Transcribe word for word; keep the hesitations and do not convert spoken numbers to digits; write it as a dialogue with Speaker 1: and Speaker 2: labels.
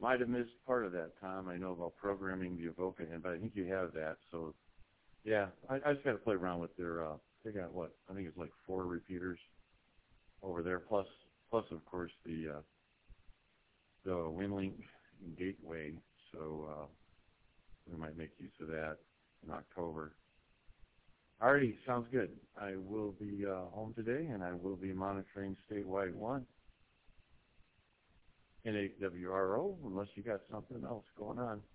Speaker 1: might have missed part of that, Tom. I know about programming the Avoca, but I think you have that. So, yeah, I, I just got to play around with their. Uh, they got what? I think it's like four repeaters over there, plus, plus of course the uh, the WinLink gateway. So uh, we might make use of that in October. Alrighty, sounds good. I will be uh, home today, and I will be monitoring statewide one. N eight W R O, unless you got something else going on.